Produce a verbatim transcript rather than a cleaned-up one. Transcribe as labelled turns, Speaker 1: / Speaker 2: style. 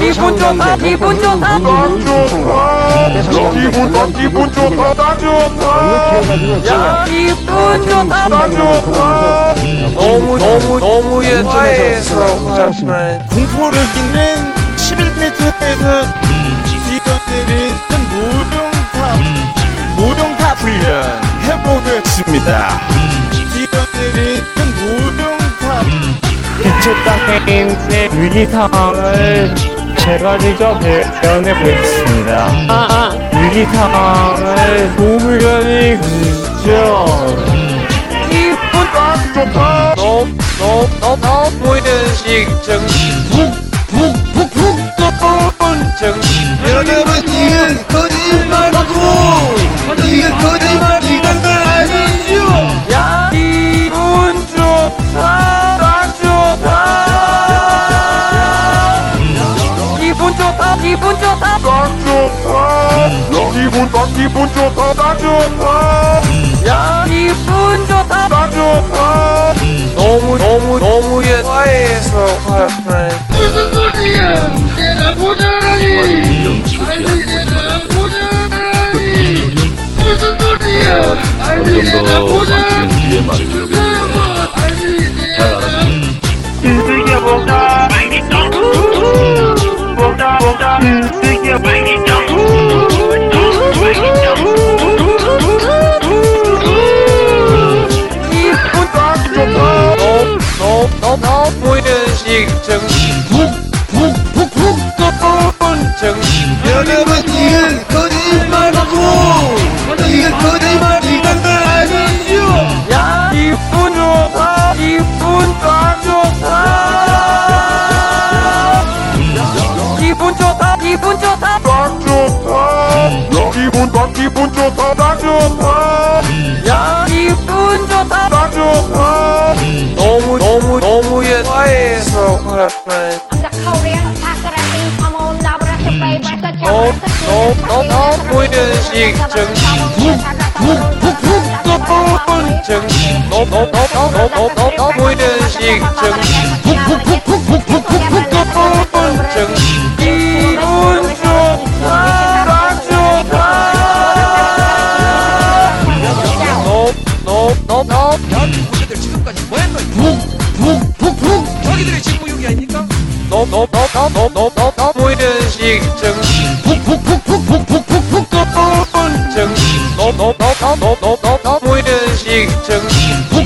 Speaker 1: 기분 좋다 기분 좋다 딱 좋다 기분 딱 기분 좋다 딱 좋다 야 기분 좋다 딱 좋다 너무 너무 너무 예뻐해서
Speaker 2: 공포를 끼는 십일 미터에서 뛰어내리는 모룡탑 모룡탑 훈련 해보겠습니다. 뛰어내리는 모룡탑
Speaker 3: 빛의 땅에 있는 유리탕을 제가 직접 배워내보겠습니다. 아, 아. 유리탕을 도무견이 그죠.
Speaker 1: 기분 딱 좋다 너너너너 보이는 식정 푹푹푹푹 떠오른 정신
Speaker 2: 여러분 이건 거짓말이고 이건 거짓말이란 걸 아시죠?
Speaker 1: 야 기분 좋다 딱 좋다 기분 좋다 기분 좋다 딱 좋다 기분 딱 기분 좋다 딱 좋다 야 기분 좋다 딱 좋다 너무 너무 너무 예뻐해서
Speaker 4: 무슨 소리야? 내가 모자라니. 아니 내가 모자라니. 무슨 소리야? 아니 내가 모자라니. 아니 내가
Speaker 3: 인식이 뭐다 뭐다 뭐다 인식이 뭐다
Speaker 1: 기분 딱 좋다 너너너너 보이는 식정 푹푹푹푹 떠오른 정신
Speaker 2: 여러분 이건 거짓말이고 이건 거짓말이란 걸 아시죠?
Speaker 1: 야 기분 좋다 기분 딱 좋다 기분 좋다 기분 좋다 딱 좋다 기분 딱 기분 좋다 딱 좋다 야 기분 좋다 딱 좋다 너무 너무 너무 예뻐해서 너너너너 보이는 식정 푹푹푹푹 떠오른 정신 너너너너너너 보이는 식정 푹푹푹푹푹푹 떠오른 정신 기분 좋다 딱 좋다 너너너너
Speaker 5: 우리들 지금까지 뭐 했노?
Speaker 1: 푹푹푹푹
Speaker 5: 저기들이 직무유기 아닙니까?
Speaker 1: 너너너너너너너 보이는 식정 푹푹푹푹푹푹푹 떠오른 정신 너너너너너너너 보이는 식정